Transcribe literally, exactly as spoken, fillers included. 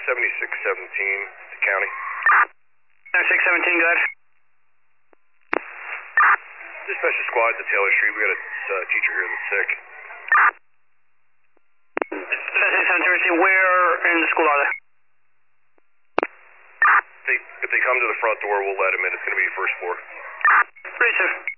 seventy-six seventeen, the county. seventy-six seventeen, go ahead. Dispatch the squad to Taylor Street. We got a uh, teacher here that's sick. seventy-six seventeen, where in the school are they? They, if they come to the front door, we'll let them in. It's going to be first floor. Pretty soon.